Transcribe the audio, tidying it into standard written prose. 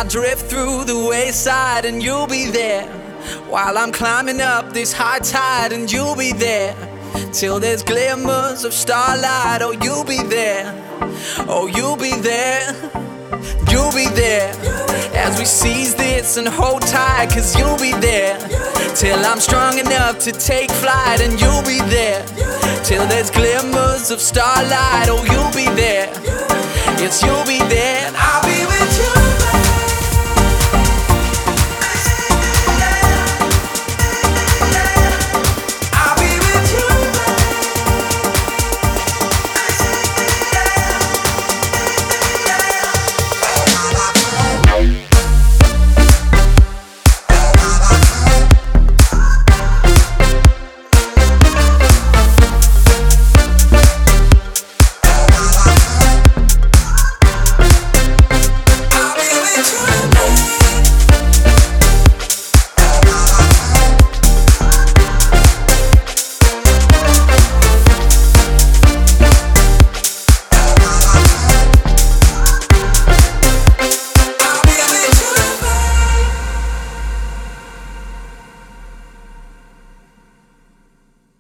I'll drift through the wayside and you'll be there, while I'm climbing up this high tide, and you'll be there till there's glimmers of starlight. Oh, you'll be there, oh, you'll be there, you'll be there as we seize this and hold tight. Cause you'll be there till I'm strong enough to take flight, and you'll be there till there's glimmers of starlight. Oh, you'll be there, yes, you'll be there, and I'll